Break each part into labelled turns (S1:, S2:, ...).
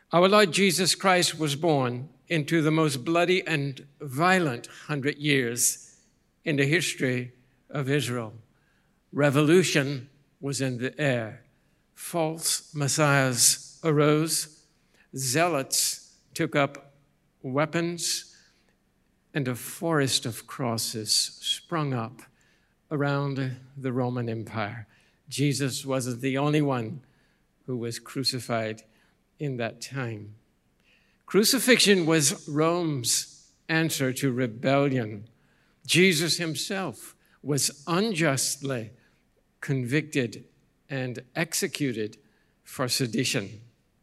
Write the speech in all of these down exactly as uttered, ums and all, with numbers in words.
S1: Our Lord Jesus Christ was born into the most bloody and violent hundred years in the history of Israel. Revolution was in the air. False messiahs arose. Zealots took up weapons, and a forest of crosses sprung up around the Roman Empire. Jesus wasn't the only one who was crucified in that time. Crucifixion was Rome's answer to rebellion. Jesus himself was unjustly convicted and executed for sedition.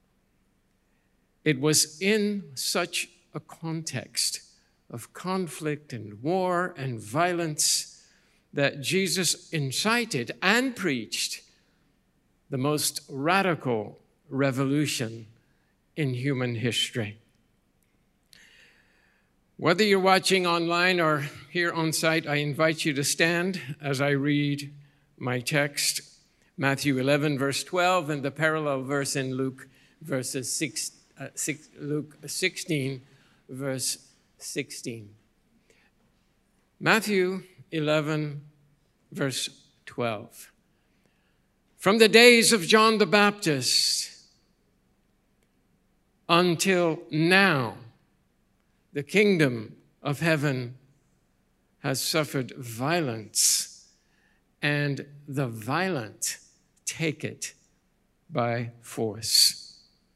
S1: It was in such a context of conflict and war and violence that Jesus incited and preached the most radical revolution in human history. Whether you're watching online or here on site, I invite you to stand as I read my text, Matthew eleven, verse twelve, and the parallel verse in Luke, verses six, uh, six, Luke sixteen, verse sixteen. Matthew eleven, verse twelve. From the days of John the Baptist until now, the kingdom of heaven has suffered violence, and the violent take it by force.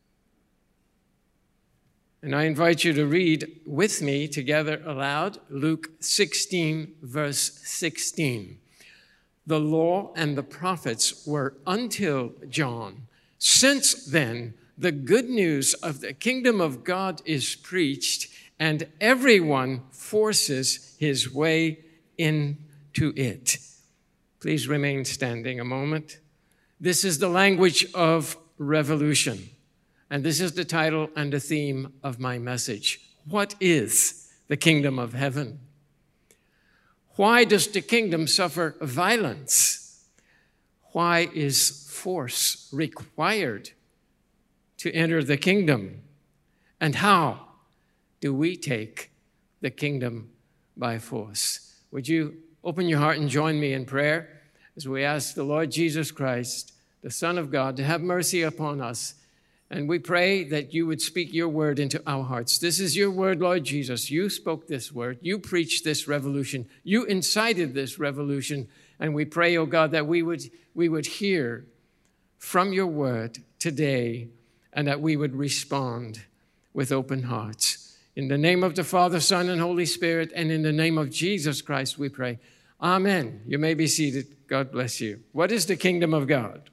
S1: And I invite you to read with me together aloud Luke sixteen, verse sixteen. The law and the prophets were until John. Since then, the good news of the kingdom of God is preached, and everyone forces his way into it. Please remain standing a moment. This is the language of revolution, and this is the title and the theme of my message. What is the kingdom of heaven? Why does the kingdom suffer violence? Why is force required to enter the kingdom? And how do we take the kingdom by force? Would you open your heart and join me in prayer as we ask the Lord Jesus Christ, the Son of God, to have mercy upon us. And we pray that you would speak your word into our hearts. This is your word, Lord Jesus. You spoke this word. You preached this revolution. You incited this revolution. And we pray, oh God, that we would, we would hear from your word today, and that we would respond with open hearts. In the name of the Father, Son, and Holy Spirit, and in the name of Jesus Christ, we pray. Amen. You may be seated. God bless you. What is the kingdom of God?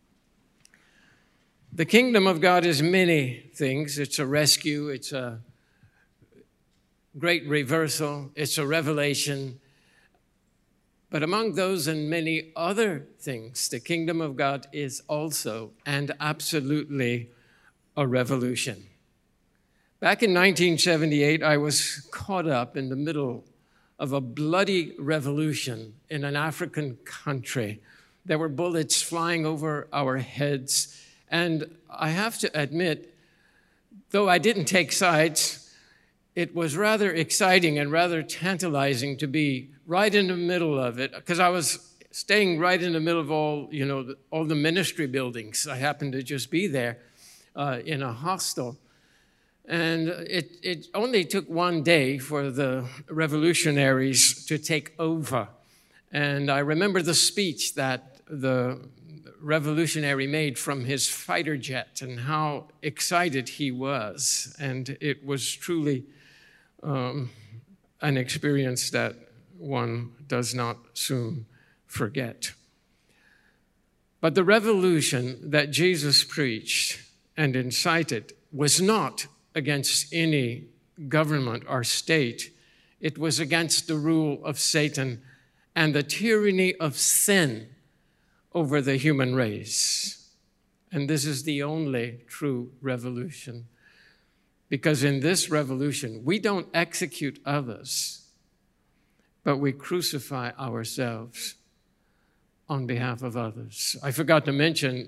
S1: The kingdom of God is many things. It's a rescue. It's a great reversal. It's a revelation. But among those and many other things, the kingdom of God is also and absolutely a revolution. Back in nineteen seventy-eight, I was caught up in the middle of a bloody revolution in an African country. There were bullets flying over our heads. And I have to admit, though I didn't take sides, it was rather exciting and rather tantalizing to be right in the middle of it, because I was staying right in the middle of all, you know, all the ministry buildings. I happened to just be there uh, in a hostel. And it, it only took one day for the revolutionaries to take over. And I remember the speech that the revolutionary made from his fighter jet and how excited he was. And it was truly um, an experience that one does not soon forget. But the revolution that Jesus preached and incited was not against any government or state. It was against the rule of Satan and the tyranny of sin over the human race. And this is the only true revolution. Because in this revolution, we don't execute others, but we crucify ourselves on behalf of others. I forgot to mention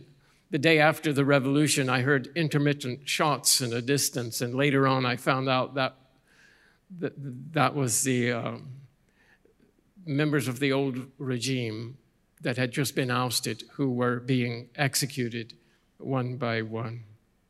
S1: The day after the revolution, I heard intermittent shots in the distance, and later on I found out that that, that was the um, members of the old regime that had just been ousted who were being executed one by one.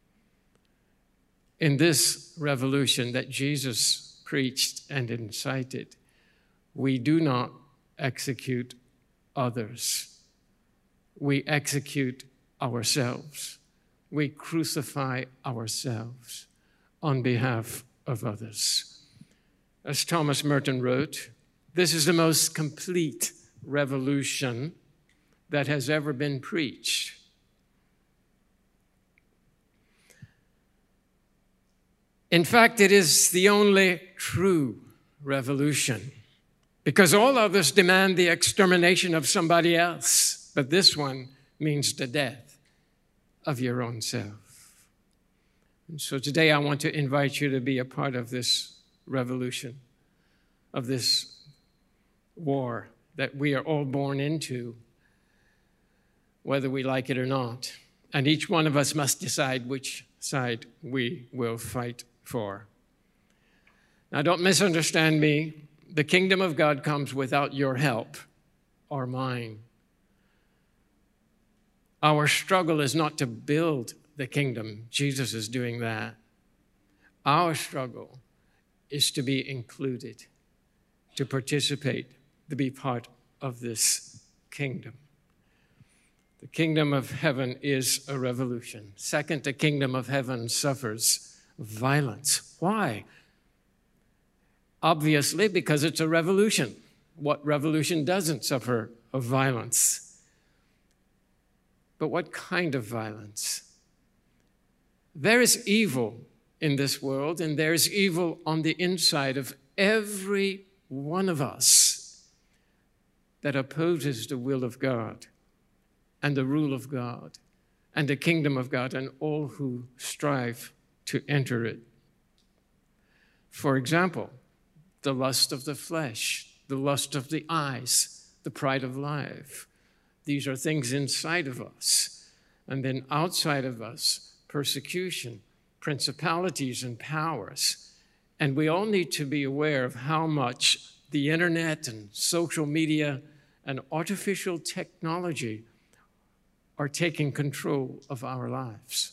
S1: In this revolution that Jesus preached and incited, we do not execute others. We execute ourselves. We crucify ourselves on behalf of others. As Thomas Merton wrote, this is the most complete revolution that has ever been preached. In fact, it is the only true revolution, because all others demand the extermination of somebody else, but this one means the death of your own self. And so today I want to invite you to be a part of this revolution, of this war that we are all born into, whether we like it or not. And each one of us must decide which side we will fight for. Now, don't misunderstand me. The kingdom of God comes without your help or mine. Our struggle is not to build the kingdom. Jesus is doing that. Our struggle is to be included, to participate, to be part of this kingdom. The kingdom of heaven is a revolution. Second, the kingdom of heaven suffers violence. Why? Obviously, because it's a revolution. What revolution doesn't suffer of violence? But what kind of violence? There is evil in this world, and there is evil on the inside of every one of us that opposes the will of God and the rule of God and the kingdom of God and all who strive to enter it. For example, the lust of the flesh, the lust of the eyes, the pride of life. These are things inside of us. And then outside of us, persecution, principalities and powers. And we all need to be aware of how much the internet and social media and artificial technology are taking control of our lives.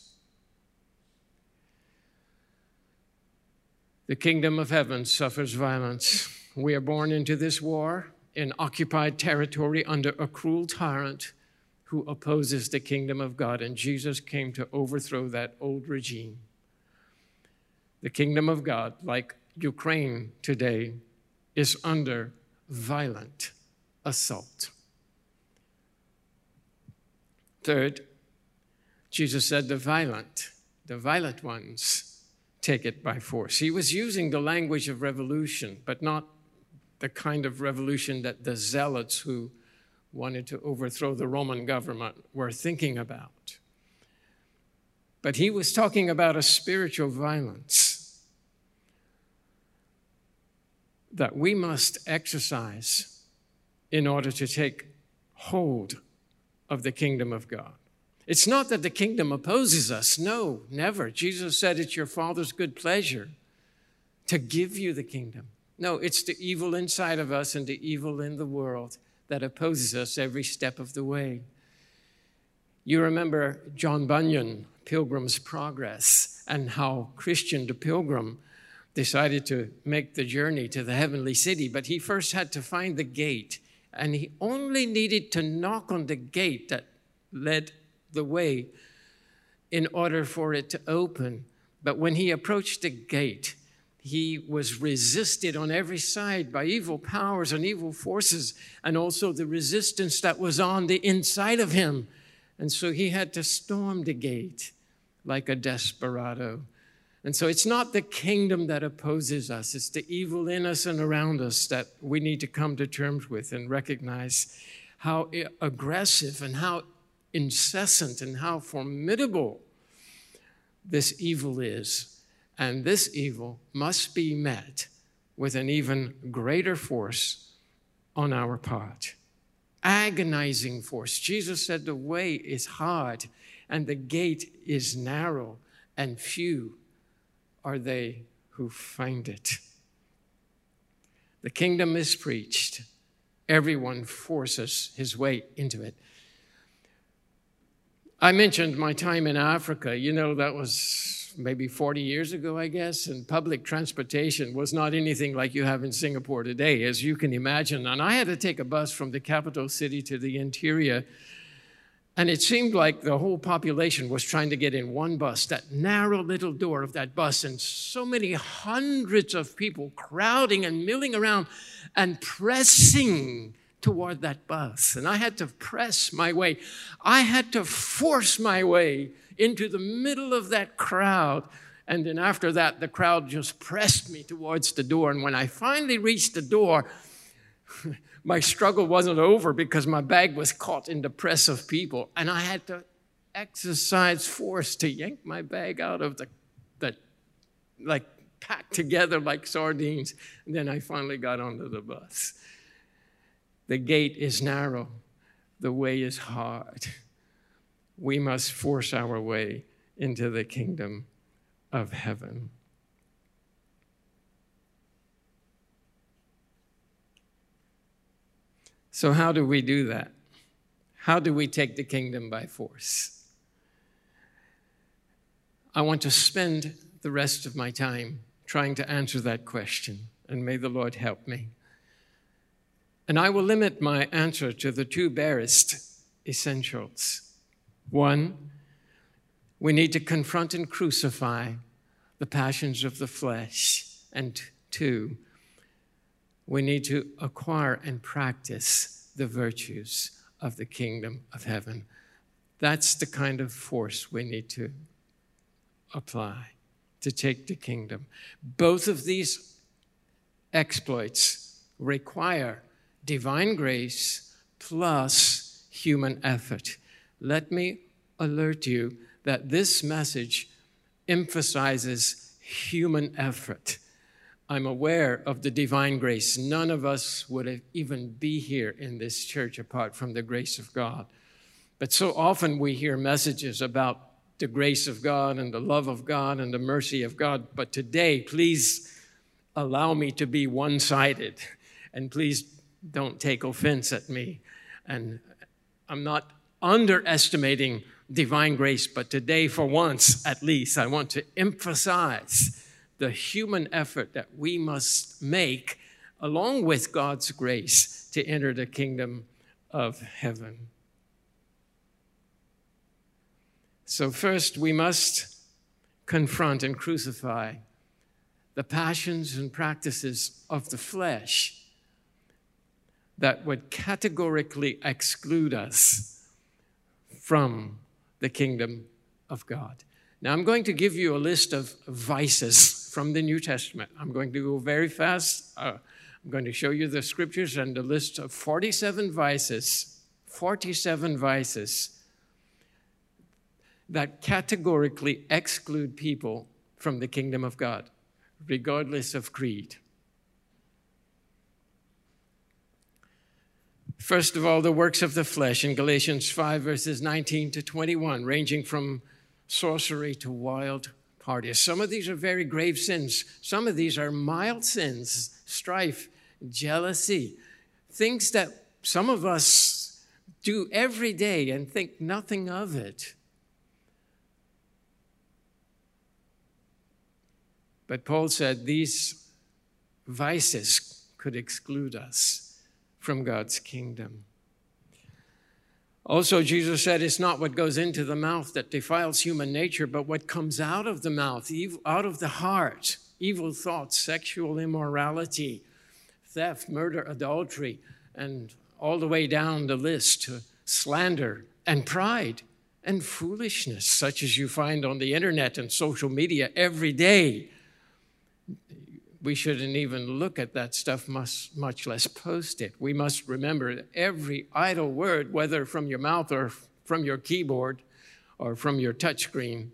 S1: The kingdom of heaven suffers violence. We are born into this war in occupied territory under a cruel tyrant who opposes the kingdom of God, and Jesus came to overthrow that old regime. The kingdom of God, like Ukraine today, is under violent assault. Third, Jesus said the violent, the violent ones, take it by force. He was using the language of revolution, but not the kind of revolution that the zealots who wanted to overthrow the Roman government were thinking about. But he was talking about a spiritual violence that we must exercise in order to take hold of the kingdom of God. It's not that the kingdom opposes us. No, never. Jesus said it's your Father's good pleasure to give you the kingdom. No, it's the evil inside of us and the evil in the world that opposes us every step of the way. You remember John Bunyan, Pilgrim's Progress, and how Christian the Pilgrim decided to make the journey to the heavenly city, but he first had to find the gate, and he only needed to knock on the gate that led the way in order for it to open. But when he approached the gate, he was resisted on every side by evil powers and evil forces, and also the resistance that was on the inside of him. And so he had to storm the gate like a desperado. And so it's not the kingdom that opposes us. It's the evil in us and around us that we need to come to terms with and recognize how aggressive and how incessant and how formidable this evil is. And this evil must be met with an even greater force on our part. Agonizing force. Jesus said the way is hard and the gate is narrow, and few are they who find it. The kingdom is preached. Everyone forces his way into it. I mentioned my time in Africa. You know, that was maybe forty years ago, I guess, and public transportation was not anything like you have in Singapore today, as you can imagine. And I had to take a bus from the capital city to the interior, and it seemed like the whole population was trying to get in one bus, that narrow little door of that bus, and so many hundreds of people crowding and milling around and pressing toward that bus. And I had to press my way. I had to force my way into the middle of that crowd. And then after that, the crowd just pressed me towards the door. And when I finally reached the door, my struggle wasn't over because my bag was caught in the press of people. And I had to exercise force to yank my bag out of the, the like packed together like sardines. And then I finally got onto the bus. The gate is narrow. The way is hard. We must force our way into the kingdom of heaven. So how do we do that? How do we take the kingdom by force? I want to spend the rest of my time trying to answer that question, and may the Lord help me. And I will limit my answer to the two barest essentials. One, we need to confront and crucify the passions of the flesh. And two, we need to acquire and practice the virtues of the kingdom of heaven. That's the kind of force we need to apply to take the kingdom. Both of these exploits require divine grace plus human effort. Let me alert you that this message emphasizes human effort. I'm aware of the divine grace. None of us would even be here in this church apart from the grace of God. But so often we hear messages about the grace of God and the love of God and the mercy of God. But today, please allow me to be one-sided, and please don't take offense at me. And I'm not underestimating divine grace, but today, for once at least, I want to emphasize the human effort that we must make along with God's grace to enter the kingdom of heaven. So first, we must confront and crucify the passions and practices of the flesh that would categorically exclude us from the kingdom of God. Now, I'm going to give you a list of vices from the New Testament. I'm going to go very fast. Uh, I'm going to show you the scriptures and a list of forty-seven vices, forty-seven vices that categorically exclude people from the kingdom of God, regardless of creed. First of all, the works of the flesh in Galatians five, verses nineteen to twenty-one, ranging from sorcery to wild parties. Some of these are very grave sins. Some of these are mild sins, strife, jealousy, things that some of us do every day and think nothing of it. But Paul said these vices could exclude us from God's kingdom. Also, Jesus said it's not what goes into the mouth that defiles human nature, but what comes out of the mouth, evil, out of the heart, evil thoughts, sexual immorality, theft, murder, adultery, and all the way down the list to slander and pride and foolishness, such as you find on the internet and social media every day. We shouldn't even look at that stuff, much, much less post it. We must remember that every idle word, whether from your mouth or from your keyboard or from your touchscreen,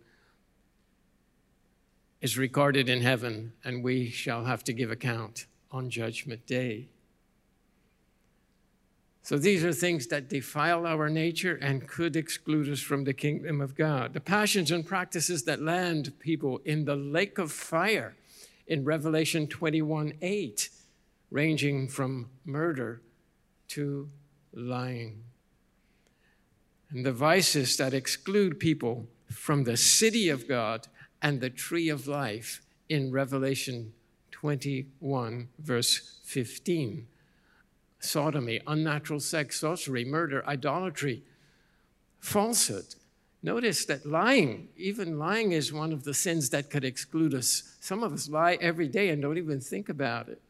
S1: is recorded in heaven, and we shall have to give account on Judgment Day. So these are things that defile our nature and could exclude us from the kingdom of God. The passions and practices that land people in the lake of fire in Revelation twenty-one eight, ranging from murder to lying. And the vices that exclude people from the city of God and the tree of life in Revelation twenty-one, verse fifteen. Sodomy, unnatural sex, sorcery, murder, idolatry, falsehood. Notice that lying, even lying is one of the sins that could exclude us. Some of us lie every day and don't even think about it.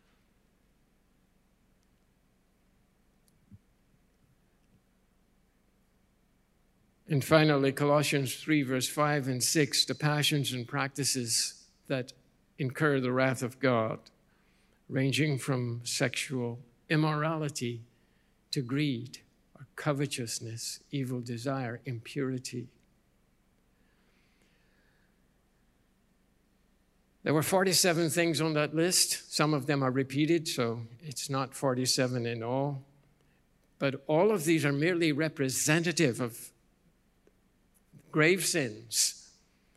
S1: And finally, Colossians three, verse five and six, the passions and practices that incur the wrath of God, ranging from sexual immorality to greed or covetousness, evil desire, impurity. There were forty-seven things on that list. Some of them are repeated, so it's not forty-seven in all. But all of these are merely representative of grave sins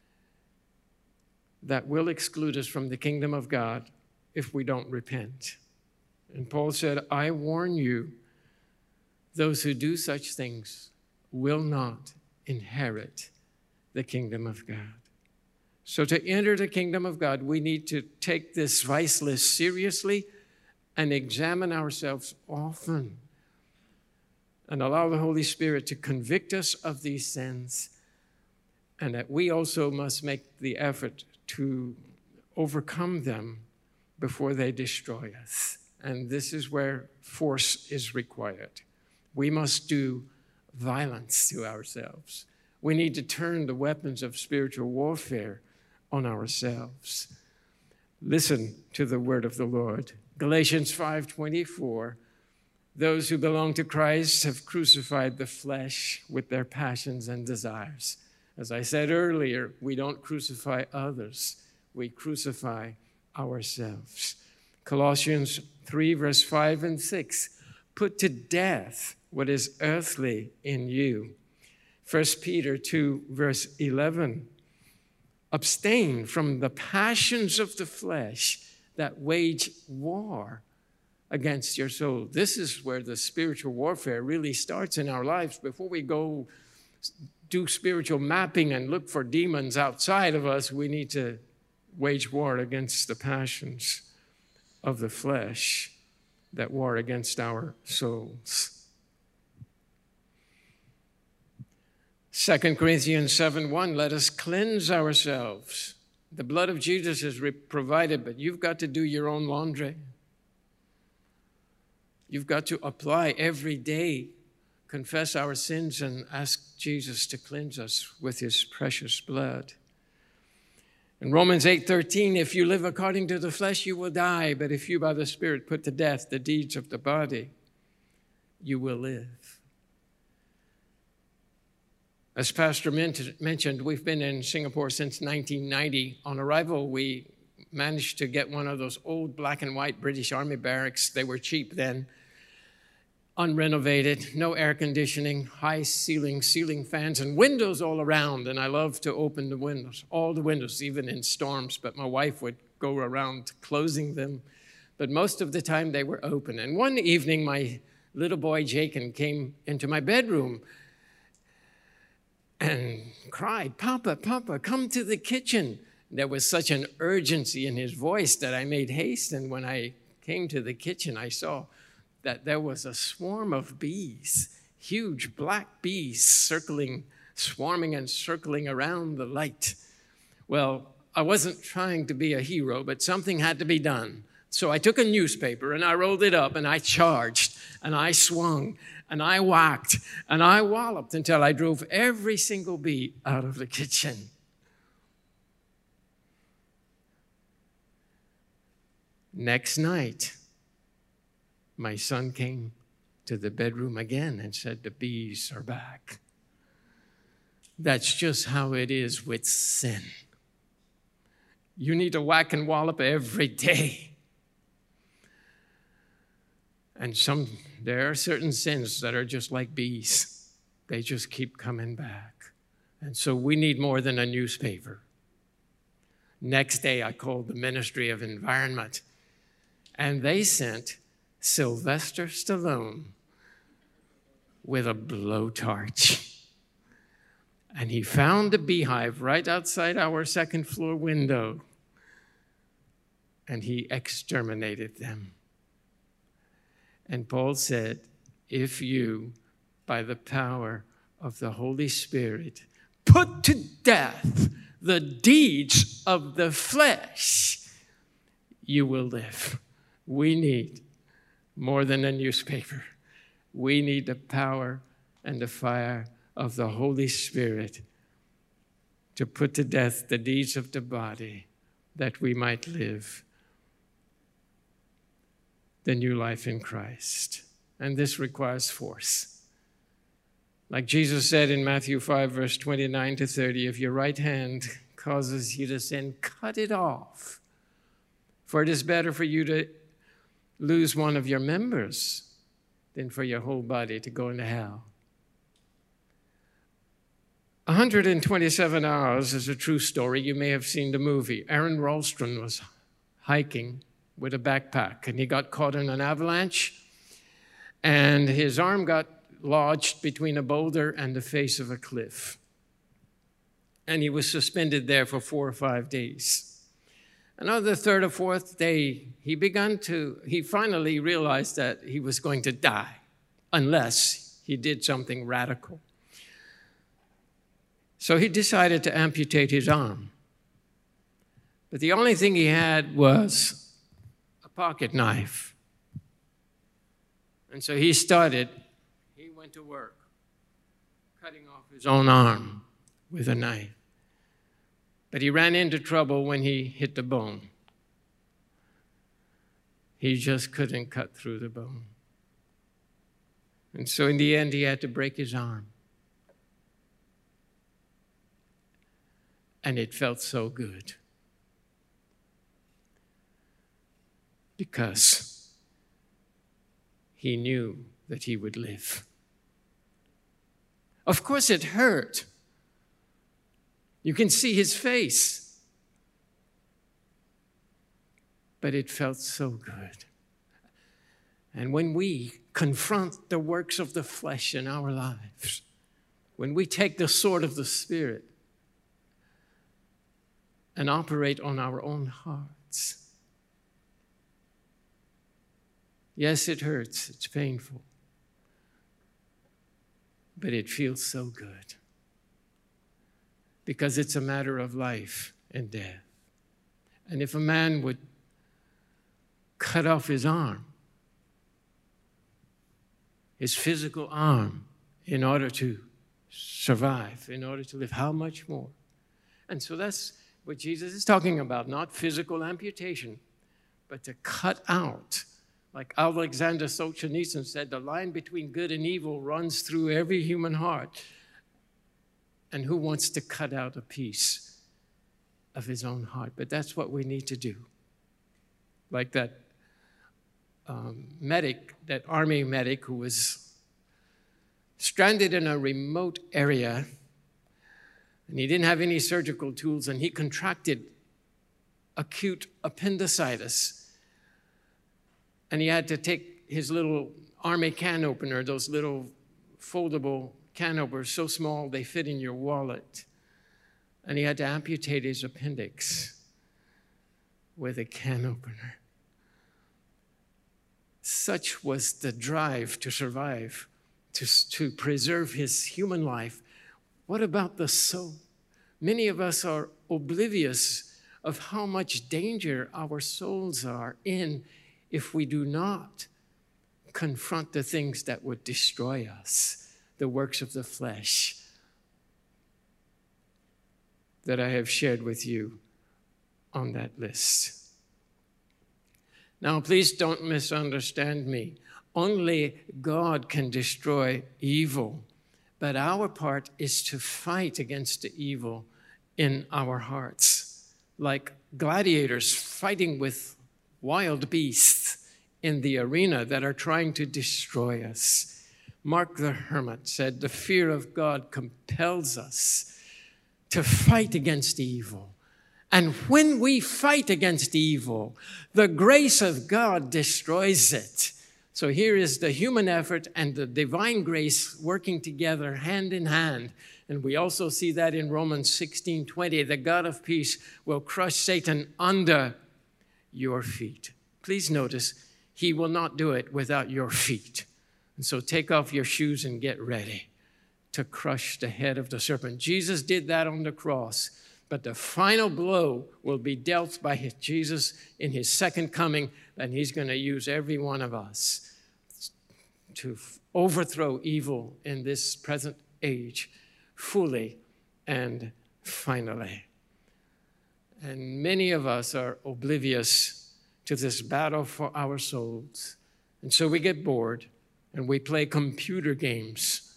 S1: that will exclude us from the kingdom of God if we don't repent. And Paul said, I warn you, those who do such things will not inherit the kingdom of God. So to enter the kingdom of God, we need to take this vice list seriously and examine ourselves often and allow the Holy Spirit to convict us of these sins, and that we also must make the effort to overcome them before they destroy us. And this is where force is required. We must do violence to ourselves. We need to turn the weapons of spiritual warfare on ourselves. Listen to the word of the Lord. Galatians five twenty-four, those who belong to Christ have crucified the flesh with their passions and desires. As I said earlier, we don't crucify others. We crucify ourselves. Colossians three, verse five and six, put to death what is earthly in you. First Peter two, verse eleven, abstain from the passions of the flesh that wage war against your soul. This is where the spiritual warfare really starts in our lives. Before we go do spiritual mapping and look for demons outside of us, we need to wage war against the passions of the flesh that war against our souls. Second Corinthians seven one, let us cleanse ourselves. The blood of Jesus is re- provided, but you've got to do your own laundry. You've got to apply every day, confess our sins, and ask Jesus to cleanse us with his precious blood. In Romans eight thirteen, if you live according to the flesh, you will die. But if you by the Spirit put to death the deeds of the body, you will live. As Pastor mentioned, we've been in Singapore since nineteen ninety. On arrival, we managed to get one of those old black and white British Army barracks. They were cheap then, unrenovated, no air conditioning, high ceiling, ceiling fans, and windows all around. And I love to open the windows, all the windows, even in storms. But my wife would go around closing them. But most of the time they were open. And one evening, my little boy, Jacob, came into my bedroom and cried, Papa, Papa, come to the kitchen. There was such an urgency in his voice that I made haste. And when I came to the kitchen, I saw that there was a swarm of bees, huge black bees circling, swarming and circling around the light. Well, I wasn't trying to be a hero, but something had to be done. So I took a newspaper and I rolled it up and I charged and I swung and I whacked and I walloped until I drove every single bee out of the kitchen. Next night, my son came to the bedroom again and said, the bees are back. That's just how it is with sin. You need to whack and wallop every day. And some, there are certain sins that are just like bees. They just keep coming back. And so we need more than a newspaper. Next day, I called the Ministry of Environment, and they sent Sylvester Stallone with a blowtorch. And he found a beehive right outside our second floor window, and he exterminated them. And Paul said, if you, by the power of the Holy Spirit, put to death the deeds of the flesh, you will live. We need more than a newspaper. We need the power and the fire of the Holy Spirit to put to death the deeds of the body, that we might live the new life in Christ. And this requires force. Like Jesus said in Matthew five, verse twenty-nine to thirty, if your right hand causes you to sin, cut it off. For it is better for you to lose one of your members than for your whole body to go into hell. one hundred twenty-seven hours is a true story. You may have seen the movie. Aaron Ralston was hiking with a backpack, and he got caught in an avalanche, and his arm got lodged between a boulder and the face of a cliff. And he was suspended there for four or five days. And on the third or fourth day, he began to, he finally realized that he was going to die unless he did something radical. So he decided to amputate his arm. But the only thing he had was a pocket knife. And so he started, he went to work, cutting off his own arm with a knife. But he ran into trouble when he hit the bone. He just couldn't cut through the bone. And so in the end, he had to break his arm. And it felt so good. Because he knew that he would live. Of course, it hurt. You can see his face. But it felt so good. And when we confront the works of the flesh in our lives, when we take the sword of the Spirit and operate on our own hearts, yes, it hurts, it's painful, but it feels so good. Because it's a matter of life and death. And if a man would cut off his arm, his physical arm, in order to survive, in order to live, how much more? And so that's what Jesus is talking about, not physical amputation, but to cut out. Like Alexander Solzhenitsyn said, the line between good and evil runs through every human heart. And who wants to cut out a piece of his own heart? But that's what we need to do. Like that um, medic, that army medic who was stranded in a remote area, and he didn't have any surgical tools, and he contracted acute appendicitis. And he had to take his little army can opener, those little foldable can openers, so small they fit in your wallet. And he had to amputate his appendix with a can opener. Such was the drive to survive, to, to preserve his human life. What about the soul? Many of us are oblivious of how much danger our souls are in if we do not confront the things that would destroy us, the works of the flesh that I have shared with you on that list. Now, please don't misunderstand me. Only God can destroy evil, but our part is to fight against the evil in our hearts, like gladiators fighting with wild beasts in the arena that are trying to destroy us. Mark the Hermit said, the fear of God compels us to fight against evil. And when we fight against evil, the grace of God destroys it. So here is the human effort and the divine grace working together hand in hand. And we also see that in Romans sixteen twenty, the God of peace will crush Satan under your feet. Please notice, he will not do it without your feet. And so take off your shoes and get ready to crush the head of the serpent. Jesus did that on the cross. But the final blow will be dealt by Jesus in his second coming, and he's going to use every one of us to overthrow evil in this present age fully and finally. And many of us are oblivious to this battle for our souls. And so we get bored and we play computer games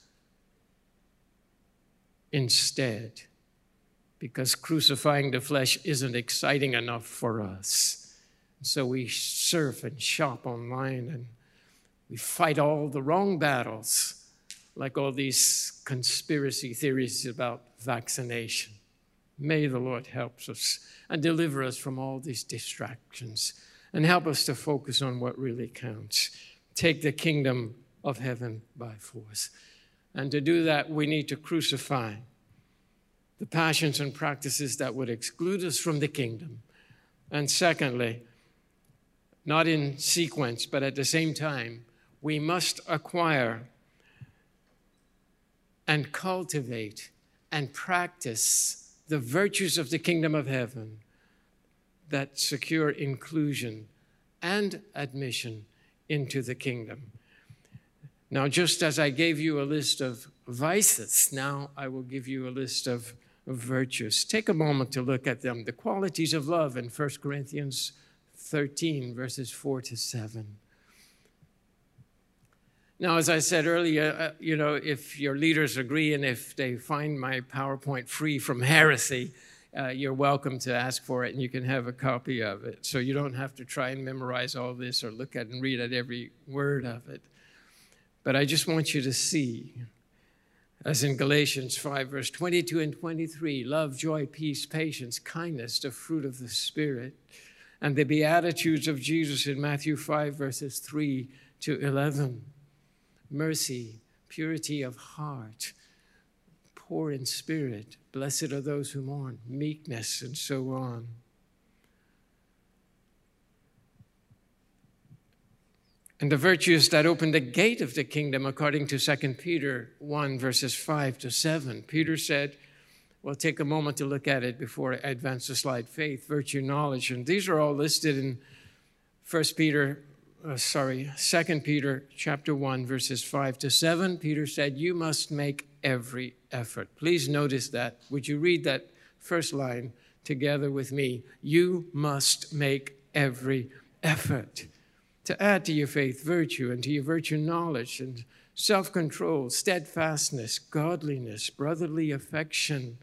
S1: instead, because crucifying the flesh isn't exciting enough for us. So we surf and shop online, and we fight all the wrong battles, like all these conspiracy theories about vaccination. May the Lord help us and deliver us from all these distractions and help us to focus on what really counts. Take the kingdom of heaven by force. And to do that, we need to crucify the passions and practices that would exclude us from the kingdom. And secondly, not in sequence, but at the same time, we must acquire and cultivate and practice the virtues of the kingdom of heaven that secure inclusion and admission into the kingdom. Now, just as I gave you a list of vices, now I will give you a list of of virtues. Take a moment to look at them. The qualities of love in First Corinthians thirteen, verses four to seven. Now, as I said earlier, uh, you know, if your leaders agree and if they find my PowerPoint free from heresy, uh, you're welcome to ask for it and you can have a copy of it. So you don't have to try and memorize all this or look at and read at every word of it. But I just want you to see, as in Galatians five, verse twenty-two and twenty-three, love, joy, peace, patience, kindness, the fruit of the Spirit. And the Beatitudes of Jesus in Matthew five, verses three to eleven. Mercy, purity of heart, poor in spirit, blessed are those who mourn, meekness, and so on. And the virtues that open the gate of the kingdom, according to Second Peter one, verses five to seven. Peter said, well, take a moment to look at it before I advance the slide. Faith, virtue, knowledge. And these are all listed in First Peter, uh, sorry, Second Peter chapter one, verses five to seven. Peter said, you must make every effort. Please notice that. Would you read that first line together with me? You must make every effort. To add to your faith virtue, and to your virtue knowledge, and self-control, steadfastness, godliness, brotherly affection,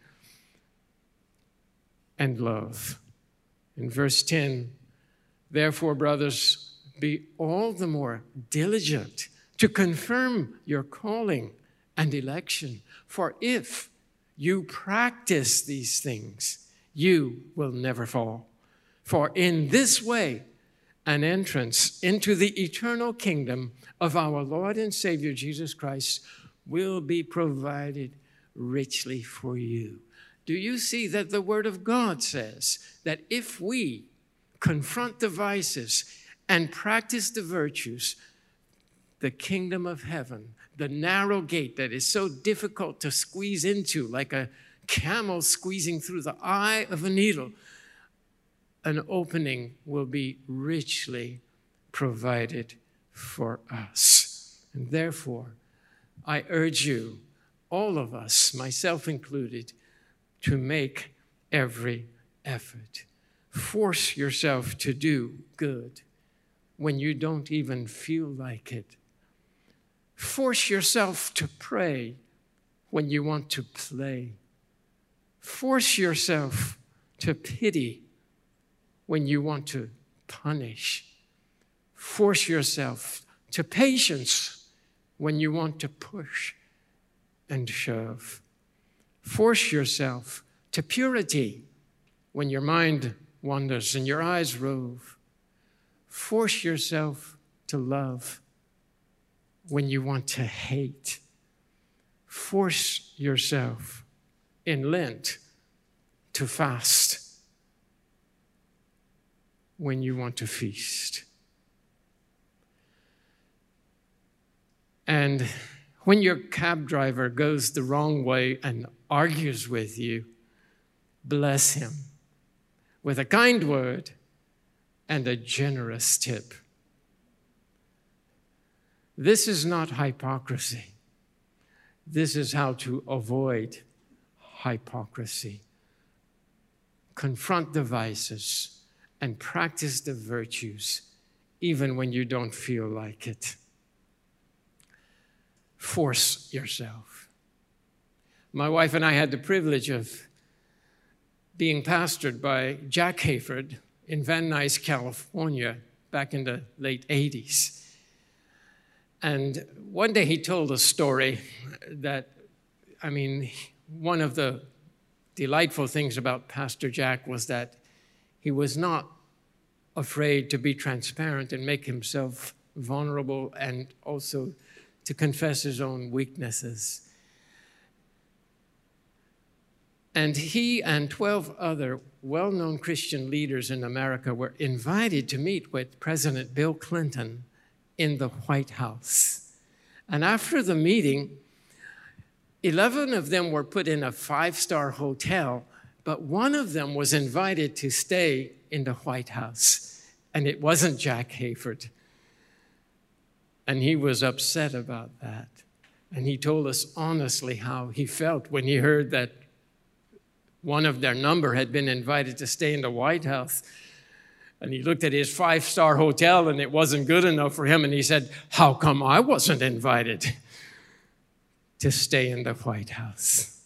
S1: and love. In verse ten, therefore, brothers, be all the more diligent to confirm your calling and election. For if you practice these things, you will never fall. For in this way, an entrance into the eternal kingdom of our Lord and Savior Jesus Christ will be provided richly for you. Do you see that the Word of God says that if we confront the vices and practice the virtues, the kingdom of heaven, the narrow gate that is so difficult to squeeze into, like a camel squeezing through the eye of a needle, an opening will be richly provided for us. And therefore, I urge you, all of us, myself included, to make every effort. Force yourself to do good when you don't even feel like it. Force yourself to pray when you want to play. Force yourself to pity when you want to punish. Force yourself to patience when you want to push and shove. Force yourself to purity when your mind wanders and your eyes rove. Force yourself to love when you want to hate. Force yourself in Lent to fast when you want to feast. And when your cab driver goes the wrong way and argues with you, bless him with a kind word and a generous tip. This is not hypocrisy. This is how to avoid hypocrisy. Confront the vices and practice the virtues, even when you don't feel like it. Force yourself. My wife and I had the privilege of being pastored by Jack Hayford in Van Nuys, California, back in the late eighties. And one day he told a story that, I mean, one of the delightful things about Pastor Jack was that he was not afraid to be transparent and make himself vulnerable and also to confess his own weaknesses. And he and twelve other well-known Christian leaders in America were invited to meet with President Bill Clinton in the White House. And after the meeting, eleven of them were put in a five-star hotel, but one of them was invited to stay in the White House, and it wasn't Jack Hayford. And he was upset about that. And he told us honestly how he felt when he heard that one of their number had been invited to stay in the White House. And he looked at his five-star hotel, and it wasn't good enough for him. And he said, how come I wasn't invited to stay in the White House?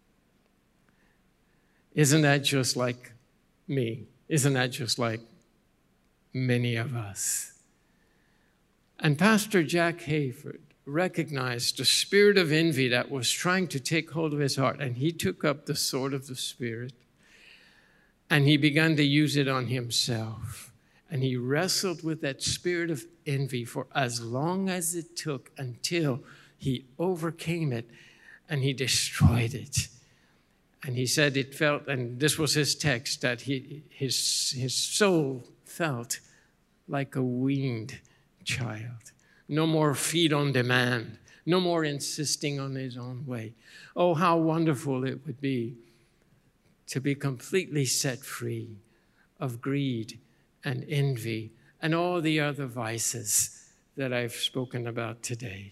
S1: Isn't that just like me? Isn't that just like many of us? And Pastor Jack Hayford recognized the spirit of envy that was trying to take hold of his heart, and he took up the sword of the Spirit, and he began to use it on himself. And he wrestled with that spirit of envy for as long as it took until he overcame it and he destroyed it. And he said it felt, and this was his text, that he, his, his soul felt like a weaned child. No more feed on demand. No more insisting on his own way. Oh, how wonderful it would be to be completely set free of greed and envy and all the other vices that I've spoken about today.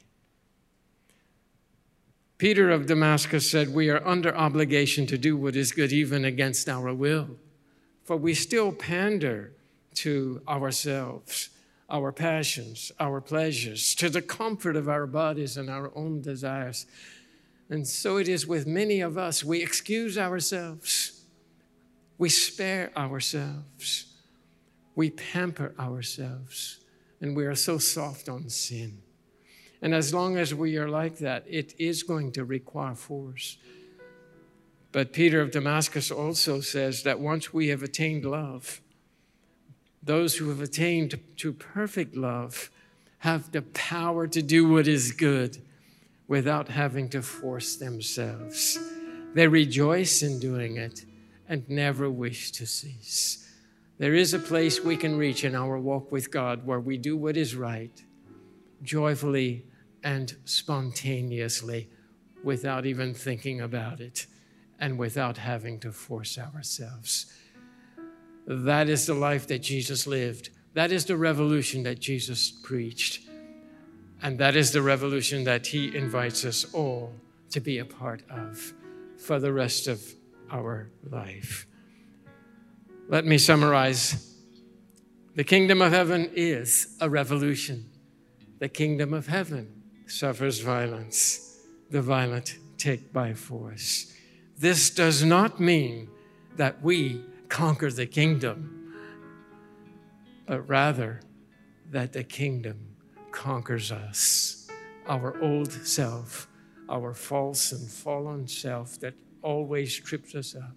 S1: Peter of Damascus said, we are under obligation to do what is good even against our will, for we still pander to ourselves, our passions, our pleasures, to the comfort of our bodies and our own desires. And so it is with many of us. We excuse ourselves. We spare ourselves. We pamper ourselves. And we are so soft on sin. And as long as we are like that, it is going to require force. But Peter of Damascus also says that once we have attained love, those who have attained to perfect love have the power to do what is good without having to force themselves. They rejoice in doing it and never wish to cease. There is a place we can reach in our walk with God where we do what is right, joyfully and spontaneously, without even thinking about it and without having to force ourselves. That is the life that Jesus lived. That is the revolution that Jesus preached. And that is the revolution that he invites us all to be a part of for the rest of our life. Let me summarize. The kingdom of heaven is a revolution. The kingdom of heaven suffers violence. The violent take by force. This does not mean that we conquer the kingdom, but rather that the kingdom conquers us, our old self, our false and fallen self that always trips us up.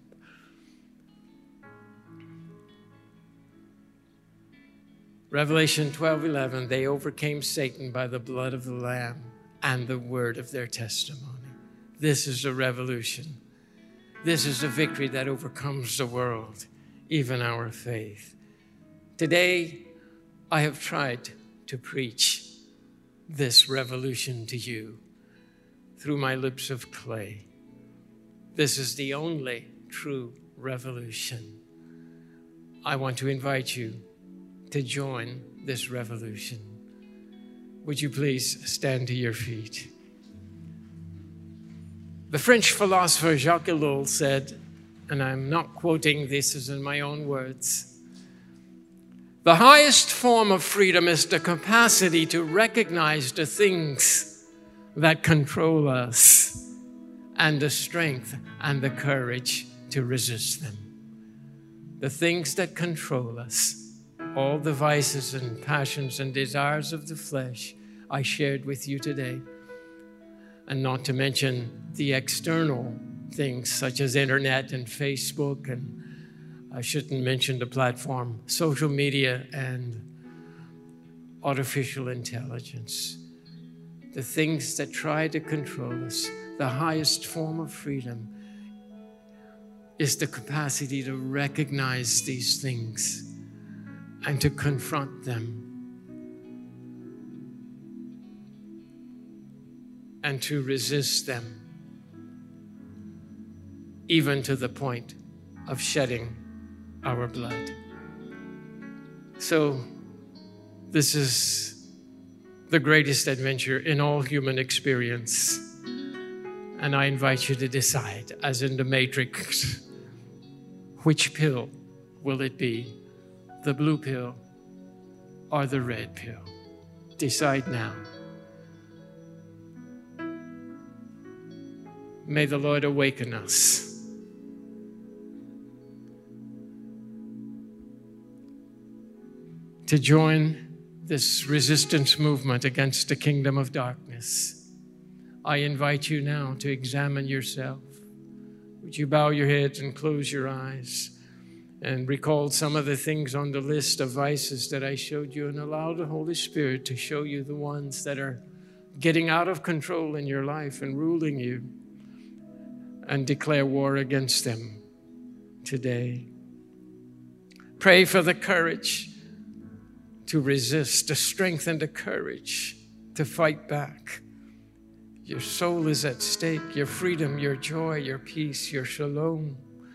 S1: Revelation twelve eleven, they overcame Satan by the blood of the Lamb and the word of their testimony. This is a revolution. This is a victory that overcomes the world, even our faith. Today, I have tried to preach this revolution to you through my lips of clay. This is the only true revolution. I want to invite you to join this revolution. Would you please stand to your feet? The French philosopher Jacques Ellul said, and I'm not quoting this as in my own words, the highest form of freedom is the capacity to recognize the things that control us and the strength and the courage to resist them. The things that control us, all the vices and passions and desires of the flesh I shared with you today, and not to mention the external things such as internet and Facebook, and I shouldn't mention the platform, social media and artificial intelligence. The things that try to control us. The highest form of freedom is the capacity to recognize these things and to confront them and to resist them, even to the point of shedding our blood. So this is the greatest adventure in all human experience. And I invite you to decide, as in the Matrix, which pill will it be? The blue pill or the red pill? Decide now. May the Lord awaken us to join this resistance movement against the kingdom of darkness. I invite you now to examine yourself. Would you bow your heads and close your eyes and recall some of the things on the list of vices that I showed you, and allow the Holy Spirit to show you the ones that are getting out of control in your life and ruling you, and declare war against them today. Pray for the courage to resist, the strength and the courage to fight back. Your soul is at stake, your freedom, your joy, your peace, your shalom.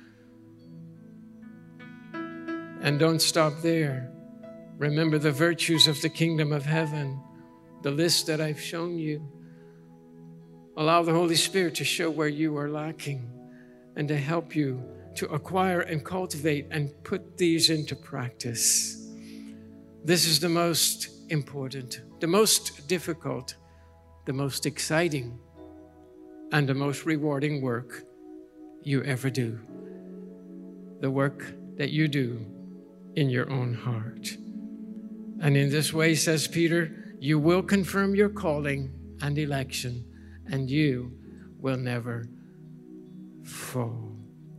S1: And don't stop there. Remember the virtues of the kingdom of heaven, the list that I've shown you. Allow the Holy Spirit to show where you are lacking and to help you to acquire and cultivate and put these into practice. This is the most important, the most difficult, the most exciting, and the most rewarding work you ever do. The work that you do in your own heart. And in this way, says Peter, you will confirm your calling and election, and you will never fall.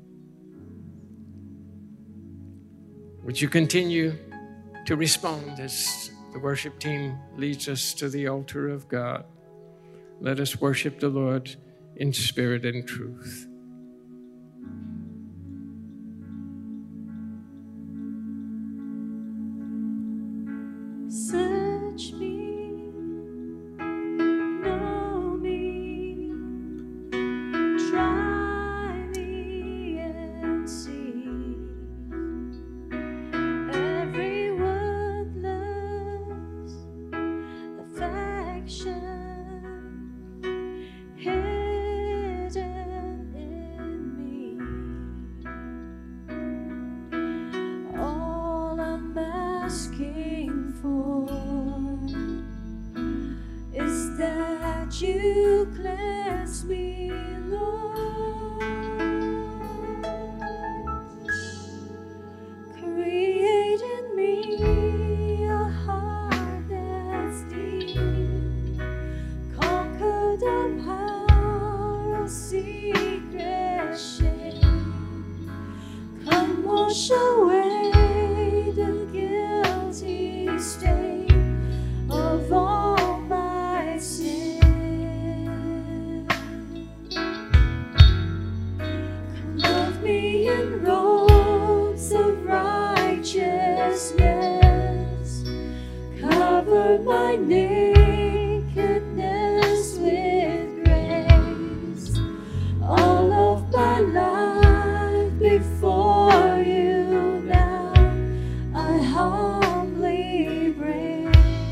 S1: Would you continue to respond as the worship team leads us to the altar of God? Let us worship the Lord in spirit and truth.
S2: Search me, know me, try me and see every wordless affection hidden in me. All I'm asking for is that you cleanse me, Lord. Create in me a heart wash away the guilty stain of all my sin. Clothe me in robes of righteousness, cover my nakedness with grace. All of my life before you now I humbly bring.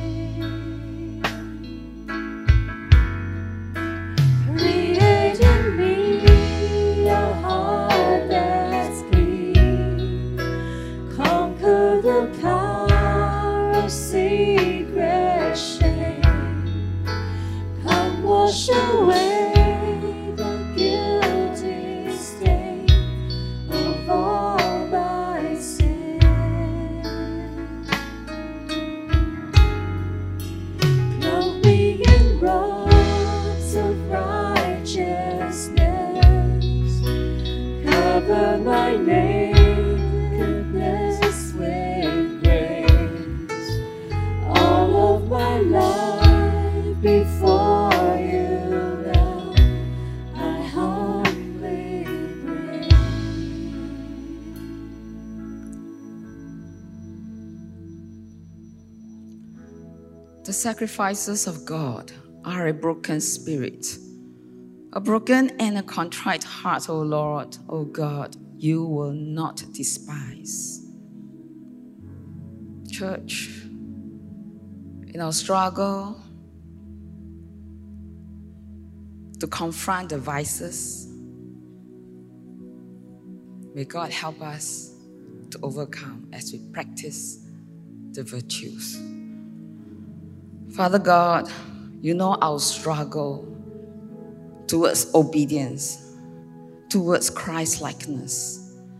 S2: Create in me a heart that's clean, conquer the power of secret shame. Come wash away the guilty stain of all my sin. Clothe me in robes of righteousness, cover my nakedness with grace. All of my life before you now I humbly bring.
S3: The sacrifices of God are a broken spirit, a broken and a contrite heart, O Lord, O God, you will not despise. Church, in our struggle to confront the vices, may God help us to overcome as we practice the virtues. Father God, you know our struggle towards obedience, towards Christ-likeness.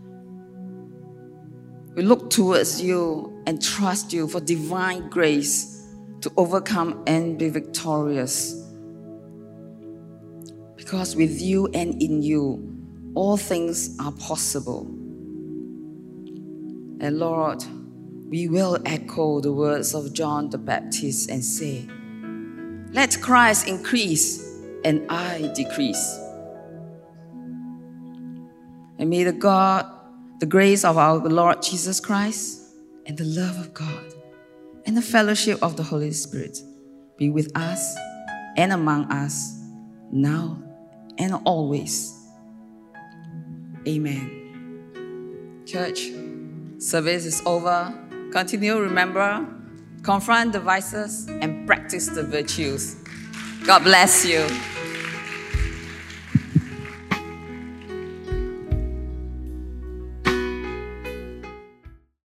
S3: We look towards you and trust you for divine grace to overcome and be victorious. Because with you and in you, all things are possible. And Lord, we will echo the words of John the Baptist and say, let Christ increase and I decrease. And may the God, the grace of our Lord Jesus Christ and the love of God and the fellowship of the Holy Spirit be with us and among us now and always. Amen. Church, service is over. Continue, remember, confront the vices and practice the virtues. God bless you.